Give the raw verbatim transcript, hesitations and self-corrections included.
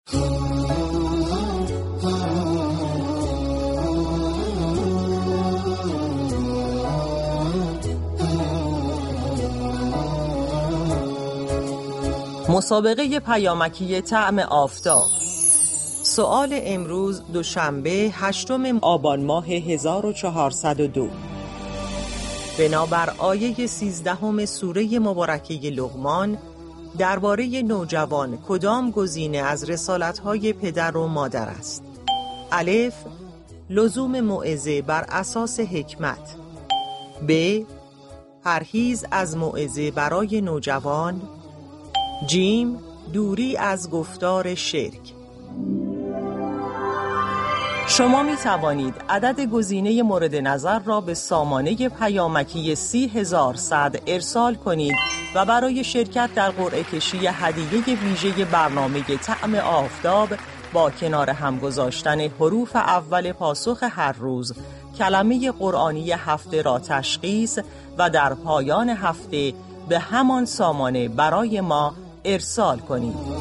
مسابقه پیامکی طعم آفتاب. سؤال امروز دوشنبه هشتم آبان ماه هزار و چهارصد و دو. بنابر آیه سیزدهم سوره مبارکه لقمان درباره نوجوان کدام گزینه از رسالت‌های پدر و مادر است؟ الف، لزوم موعظه بر اساس حکمت. ب، پرهیز از موعظه برای نوجوان. جیم، دوری از گفتار شرک. شما می توانید عدد گزینه مورد نظر را به سامانه پیامکی سی هزار صد ارسال کنید و برای شرکت در قرعه کشی هدیه ویژه برنامه طعم آفتاب با کنار هم گذاشتن حروف اول پاسخ هر روز کلمه قرآنی هفته را تشخیص و در پایان هفته به همان سامانه برای ما ارسال کنید.